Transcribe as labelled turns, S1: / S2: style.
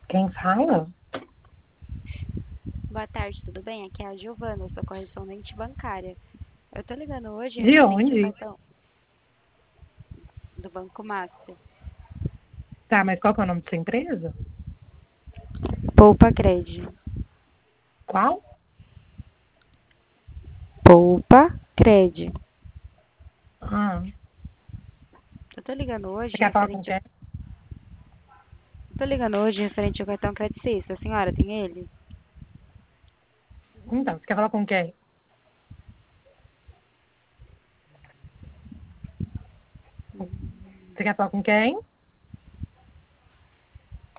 S1: Quem fala?
S2: Boa tarde, tudo bem? Aqui é a Giovana, eu sou correspondente bancária. Eu tô ligando hoje
S1: De
S2: referente ao
S1: onde?
S2: cartão do Banco Master.
S1: Tá, mas qual que é o nome da sua empresa?
S2: Poupa Cred.
S1: Qual?
S2: Poupa Cred.
S1: Ah,
S2: Eu tô ligando
S1: você
S2: hoje
S1: quer falar com
S2: referente ao...
S1: quem?
S2: Tô ligando hoje referente ao cartão Credit Suisse. A senhora tem ele?
S1: Então, você quer falar com quem? Você quer falar com quem?